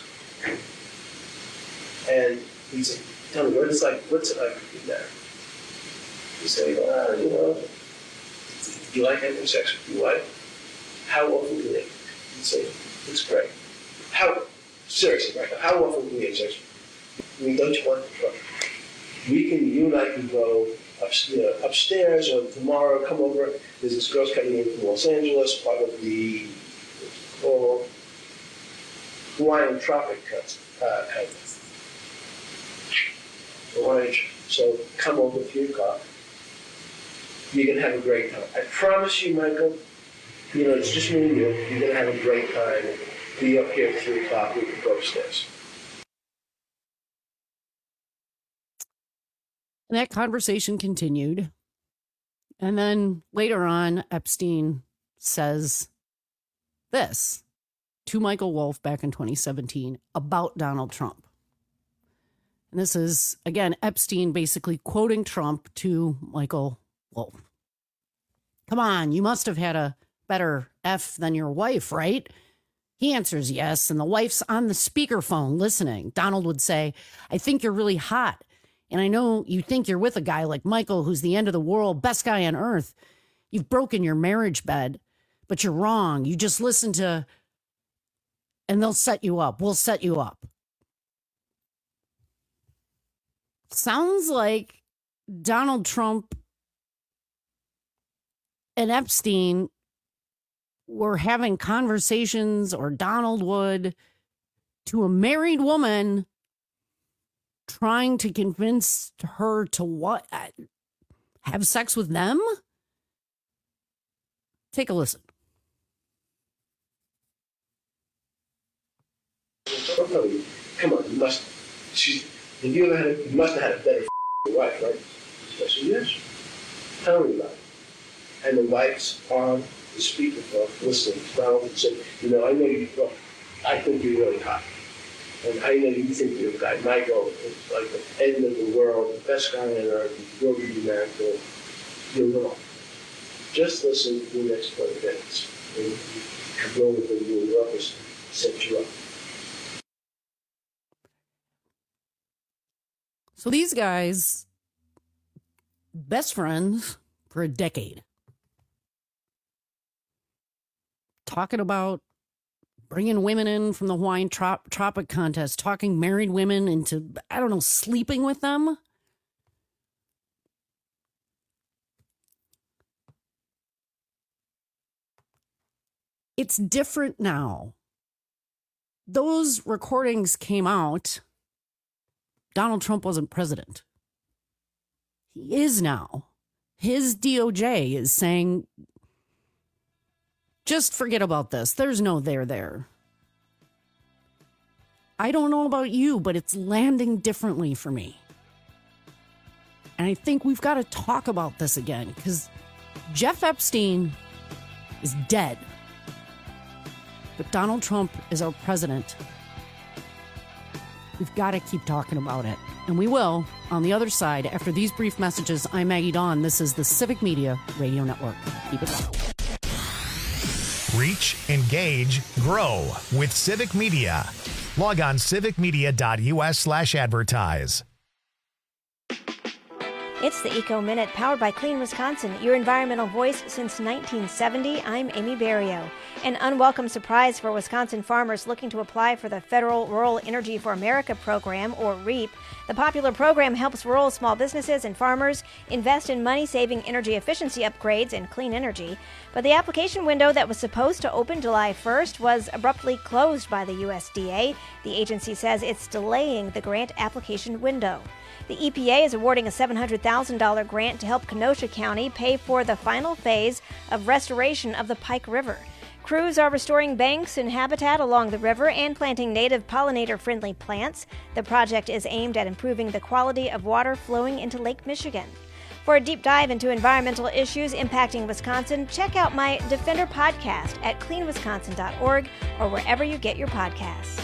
And he'd say, tell me, what it's like, what's it like in there? He'd say, well, you know, do you like having sex with your wife? How often do they? He'd say, it's great. How, seriously, Michael, how often do we have sex? I mean, don't you want the trouble? We can, you and I can go up, you know, upstairs, or tomorrow come over. There's this girl's coming in from Los Angeles, part of the oh, Hawaiian Tropic uh, Contest. Hawaiian, so come over at three o'clock. You're going to have a great time. I promise you, Michael, you know, it's just me and you. You're going to have a great time. Be up here at three o'clock. We can go upstairs. And that conversation continued. And then later on, Epstein says this to Michael Wolff back in twenty seventeen about Donald Trump. And this is, again, Epstein basically quoting Trump to Michael Wolff. Come on, you must have had a better F than your wife, right? He answers yes, and the wife's on the speakerphone listening. Donald would say, I think you're really hot. And I know you think you're with a guy like Michael, who's the end of the world, best guy on earth. You've broken your marriage bed, but you're wrong. You just listen to, and they'll set you up. We'll set you up. Sounds like Donald Trump and Epstein were having conversations, or Donald would, to a married woman, trying to convince her to what? Have sex with them? Take a listen. Come on, you must. She's. If you ever had, you must have had a better wife, right? I said, yes. Tell me about it. And the wife's on the speakerphone listening to Donald and said, you know, I know you. Well, I think you're really hot. And I know you think you're a guy. Michael is like the end of the world, the best guy on earth. You will be married to. You're wrong. Just listen to the next twenty minutes. And come over to your office, set you up. So these guys, best friends for a decade, talking about bringing women in from the Hawaiian trop- Tropic Contest, talking married women into, I don't know, sleeping with them. It's different now. Those recordings came out. Donald Trump wasn't president. He is now. His D O J is saying, just forget about this. There's no there there. I don't know about you, but it's landing differently for me. And I think we've got to talk about this again because Jeff Epstein is dead. But Donald Trump is our president. We've got to keep talking about it. And we will on the other side after these brief messages. I'm Maggie Dawn. This is the Civic Media Radio Network. Keep it going. Reach, engage, grow with Civic Media. Log on civicmedia.us slash advertise. It's the Eco Minute, powered by Clean Wisconsin, your environmental voice since nineteen seventy. I'm Amy Barrio. An unwelcome surprise for Wisconsin farmers looking to apply for the Federal Rural Energy for America program, or REAP. The popular program helps rural small businesses and farmers invest in money-saving energy efficiency upgrades and clean energy. But the application window that was supposed to open July first was abruptly closed by the U S D A. The agency says it's delaying the grant application window. The E P A is awarding a seven hundred thousand dollars grant to help Kenosha County pay for the final phase of restoration of the Pike River. Crews are restoring banks and habitat along the river and planting native pollinator-friendly plants. The project is aimed at improving the quality of water flowing into Lake Michigan. For a deep dive into environmental issues impacting Wisconsin, check out my Defender podcast at clean wisconsin dot org or wherever you get your podcasts.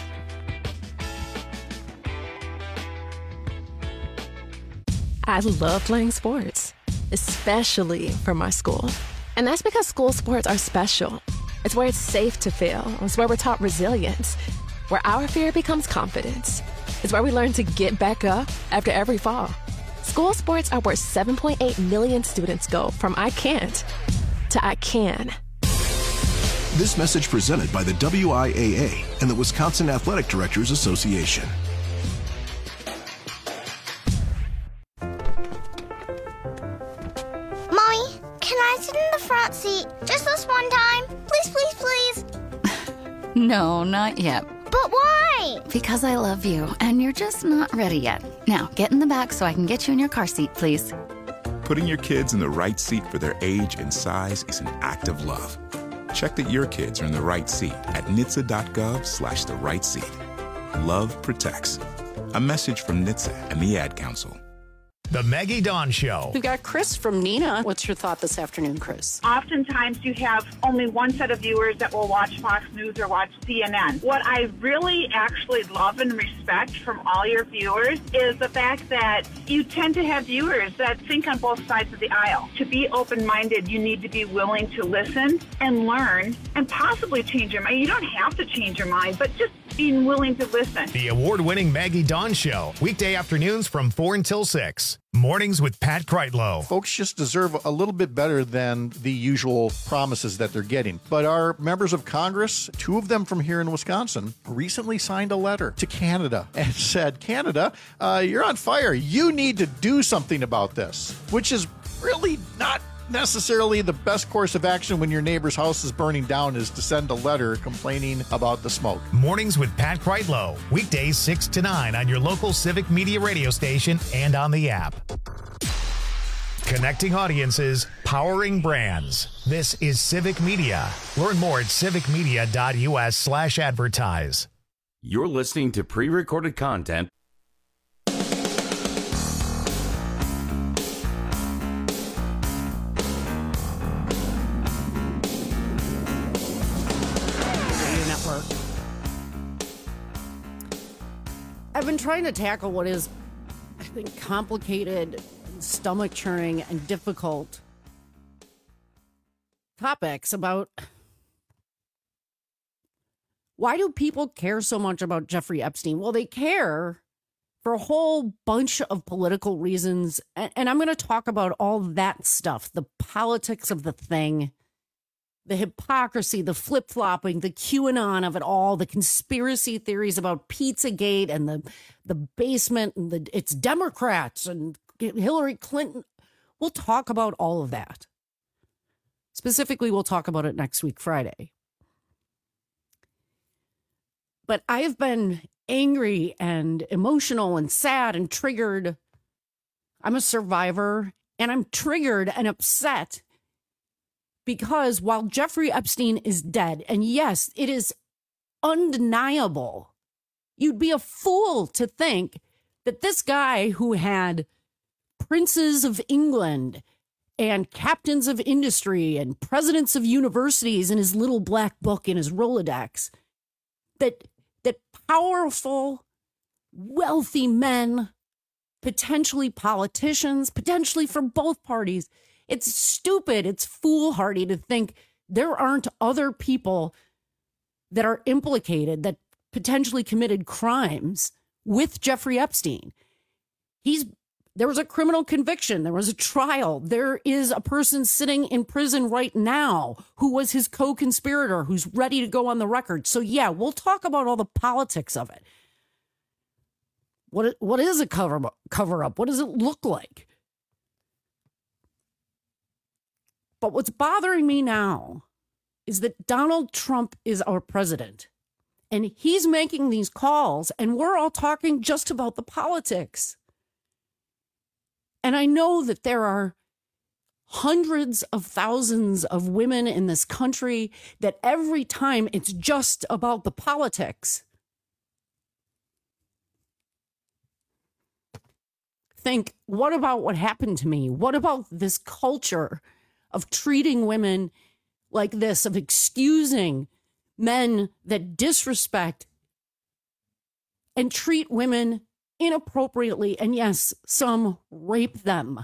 I love playing sports, especially for my school. And that's because school sports are special. It's where it's safe to fail. It's where we're taught resilience, where our fear becomes confidence. It's where we learn to get back up after every fall. School sports are where seven point eight million students go from I can't to I can. This message presented by the W I A A and the Wisconsin Athletic Directors Association. Mommy, can I sit in the front seat just this one time? Please, please, please. No, not yet. But why? Because I love you, and you're just not ready yet. Now, get in the back so I can get you in your car seat, please. Putting your kids in the right seat for their age and size is an act of love. Check that your kids are in the right seat at N H T S A dot gov slash the right seat. Love protects. A message from N H T S A and the Ad Council. The Maggie Dawn Show. We've got Chris from Neenah. What's your thought this afternoon, Chris? Oftentimes you have only one set of viewers that will watch Fox News or watch C N N. What I really actually love and respect from all your viewers is the fact that you tend to have viewers that think on both sides of the aisle. To be open-minded, you need to be willing to listen and learn and possibly change your mind. You don't have to change your mind, but just being willing to listen. The award-winning Maggie Dawn Show, weekday afternoons from four until six. Mornings with Pat Kreitlow. Folks just deserve a little bit better than the usual promises that they're getting. But our members of Congress, two of them from here in Wisconsin, recently signed a letter to Canada and said, Canada, uh, you're on fire. You need to do something about this, which is really not necessarily the best course of action when your neighbor's house is burning down, is to send a letter complaining about the smoke. Mornings with Pat Kreitlow, weekdays six to nine on your local Civic Media radio station and on the app. Connecting audiences, powering brands. This is Civic Media. Learn more at civicmedia.us slash advertise. You're listening to pre-recorded content. I've been trying to tackle what is, I think, complicated, stomach-churning, and difficult topics about why do people care so much about Jeffrey Epstein? Well, they care for a whole bunch of political reasons, and, and I'm going to talk about all that stuff, the politics of the thing, the hypocrisy, the flip-flopping, the QAnon of it all, the conspiracy theories about Pizzagate and the the basement and the it's Democrats and Hillary Clinton. We'll talk about all of that. Specifically, we'll talk about it next week, Friday. But I have been angry and emotional and sad and triggered. I'm a survivor, and I'm triggered and upset because while Jeffrey Epstein is dead, and yes, it is undeniable, you'd be a fool to think that this guy who had princes of England and captains of industry and presidents of universities in his little black book in his Rolodex, that that powerful, wealthy men, potentially politicians, potentially from both parties, it's stupid, it's foolhardy to think there aren't other people that are implicated, that potentially committed crimes with Jeffrey Epstein. He's There was a criminal conviction. There was a trial. There is a person sitting in prison right now who was his co-conspirator, who's ready to go on the record. So, yeah, we'll talk about all the politics of it. What, what is a cover, cover up? What does it look like? But what's bothering me now is that Donald Trump is our president. And he's making these calls, and we're all talking just about the politics. And I know that there are hundreds of thousands of women in this country that every time it's just about the politics, think, what about what happened to me? What about this culture of treating women like this, of excusing men that disrespect and treat women inappropriately, and yes, some rape them.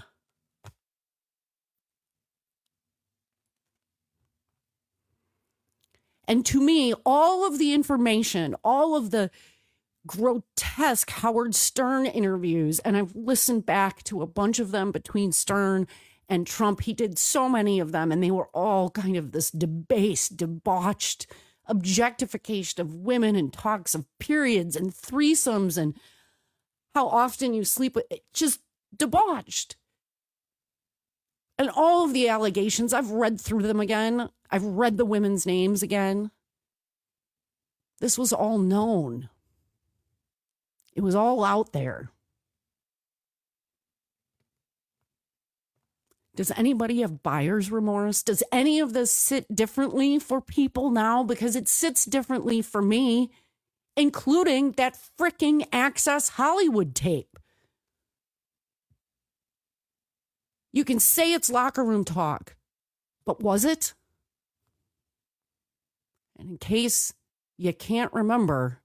And to me, all of the information, all of the grotesque Howard Stern interviews, and I've listened back to a bunch of them between Stern and Trump. He did so many of them, and they were all kind of this debased, debauched objectification of women and talks of periods and threesomes and how often you sleep with, just debauched. And all of the allegations, I've read through them again. I've read the women's names again. This was all known. It was all out there. Does anybody have buyer's remorse? Does any of this sit differently for people now? Because it sits differently for me, including that freaking Access Hollywood tape. You can say it's locker room talk, but was it? And in case you can't remember,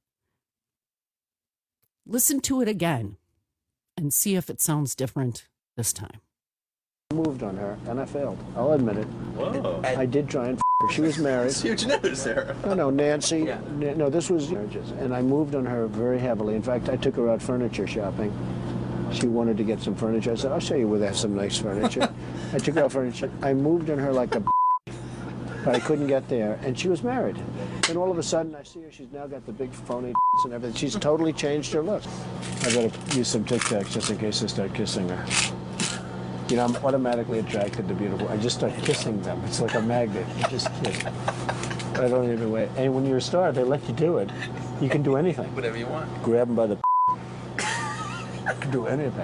listen to it again and see if it sounds different this time. I moved on her, and I failed. I'll admit it. Whoa. I did try and f her. She was married. It's huge news, Sarah. No, no, Nancy. Yeah. N- no, this was marriages. And I moved on her very heavily. In fact, I took her out furniture shopping. She wanted to get some furniture. I said, I'll show you where they have some nice furniture. I took her out furniture. I moved on her like a but I couldn't get there. And she was married. And all of a sudden, I see her. She's now got the big phony and everything. She's totally changed her look. I better use some Tic Tacs just in case I start kissing her. You know, I'm automatically attracted to beautiful. I just start kissing them. It's like a magnet. You just kiss. I don't even wait. And when you're a star, they let you do it. You can do anything. Whatever you want. Grab them by the you can do anything.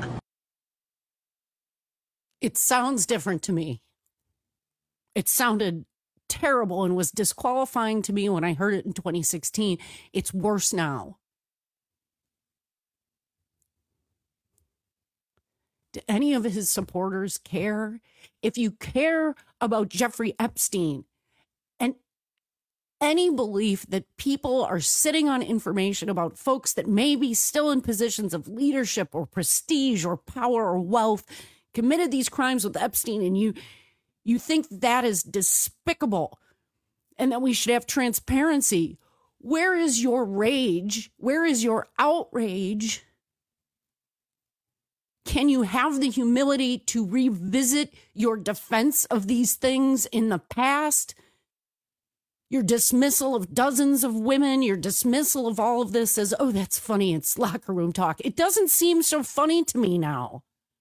It sounds different to me. It sounded terrible and was disqualifying to me when I heard it in twenty sixteen. It's worse now. Do any of his supporters care? If you care about Jeffrey Epstein and any belief that people are sitting on information about folks that may be still in positions of leadership or prestige or power or wealth committed these crimes with Epstein, and you you think that is despicable and that we should have transparency, where is your rage? Where is your outrage? Can you have the humility to revisit your defense of these things in the past? Your dismissal of dozens of women, your dismissal of all of this as, oh, that's funny, it's locker room talk. It doesn't seem so funny to me now.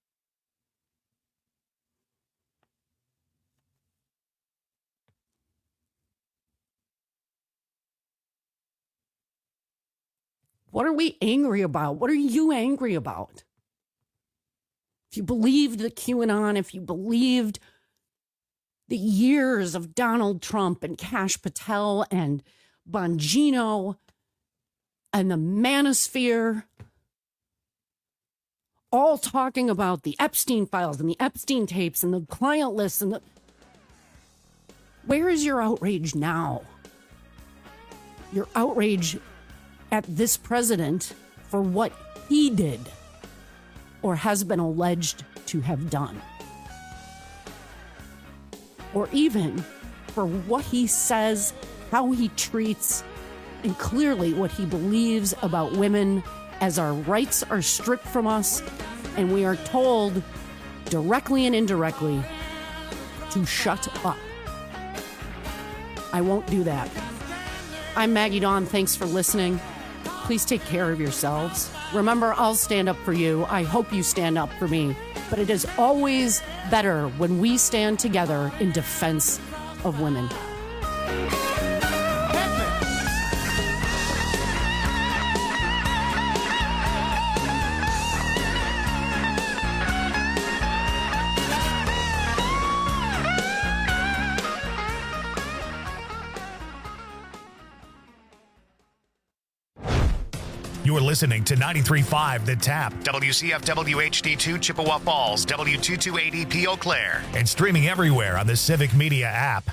What are we angry about? What are you angry about? If you believed the QAnon, if you believed the years of Donald Trump and Kash Patel and Bongino and the manosphere, all talking about the Epstein files and the Epstein tapes and the client lists and the... Where is your outrage now? Your outrage at this president for what he did or has been alleged to have done. Or even for what he says, how he treats, and clearly what he believes about women as our rights are stripped from us and we are told directly and indirectly to shut up. I won't do that. I'm Maggie Dawn. Thanks for listening. Please take care of yourselves. Remember, I'll stand up for you. I hope you stand up for me. But it is always better when we stand together in defense of women. You're listening to ninety-three point five The Tap, W C F W H D two Chippewa Falls, W two two eight E P Eau Claire, and streaming everywhere on the Civic Media app.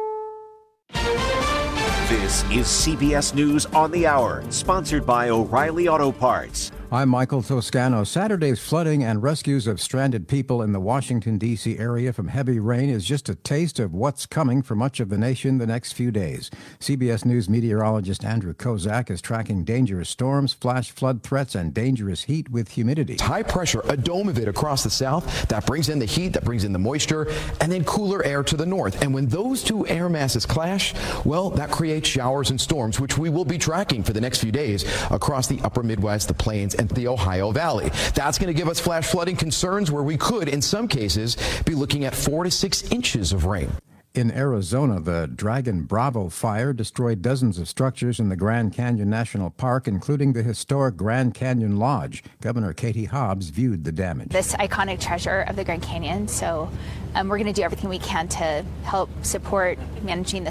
This is C B S News on the Hour, sponsored by O'Reilly Auto Parts. I'm Michael Toscano. Saturday's flooding and rescues of stranded people in the Washington, D C area from heavy rain is just a taste of what's coming for much of the nation the next few days. C B S News meteorologist Andrew Kozak is tracking dangerous storms, flash flood threats, and dangerous heat with humidity. It's high pressure, a dome of it across the south that brings in the heat, that brings in the moisture, and then cooler air to the north. And when those two air masses clash, well, that creates showers and storms, which we will be tracking for the next few days across the upper Midwest, the plains, and the Ohio Valley. That's going to give us flash flooding concerns where we could, in some cases, be looking at four to six inches of rain. In Arizona, the Dragon Bravo fire destroyed dozens of structures in the Grand Canyon National Park, including the historic Grand Canyon Lodge. Governor Katie Hobbs viewed the damage. This iconic treasure of the Grand Canyon, so um, we're going to do everything we can to help support managing the